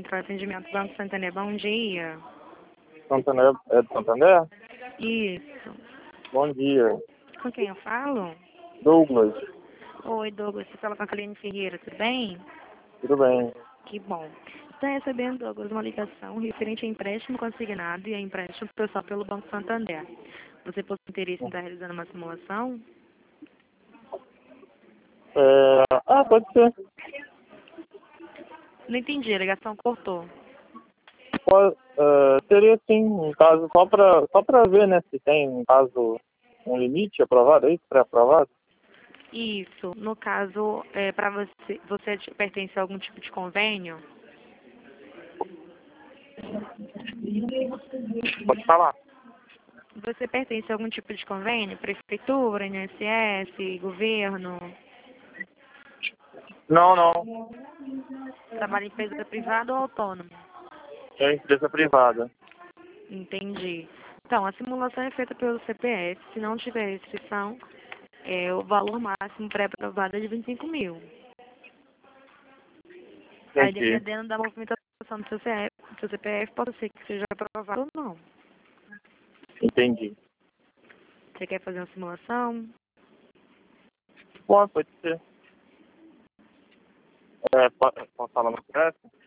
Central de Atendimento Banco Santander. Bom dia. Santander, é do Santander? Isso. Bom dia. Com quem eu falo? Douglas, Oi, Douglas. Você fala com a Kaline Ferreira, tudo bem? tudo bem? Que bom. Está recebendo, Douglas, uma ligação referente a empréstimo consignado e a empréstimo pessoal pelo Banco Santander. Você possui interesse em estar realizando uma simulação? Pode ser. Não entendi, a ligação cortou. Teria sim, um caso, só pra ver, né, se tem, um caso, um limite aprovado aí, pré-aprovado. Isso. No caso, para você pertence a algum tipo de convênio? Pode falar. Você pertence a algum tipo de convênio? Prefeitura, INSS, governo? Não. Trabalha em empresa privada ou autônoma? É empresa privada. Entendi. Então, a simulação é feita pelo CPF. Se não tiver restrição, o valor máximo pré-aprovado é de 25 mil. Aí, Entendi. dependendo da movimentação do seu CPF, pode ser que seja aprovado ou não. Entendi. Você quer fazer uma simulação? Pode ser. Posso falar no pressa?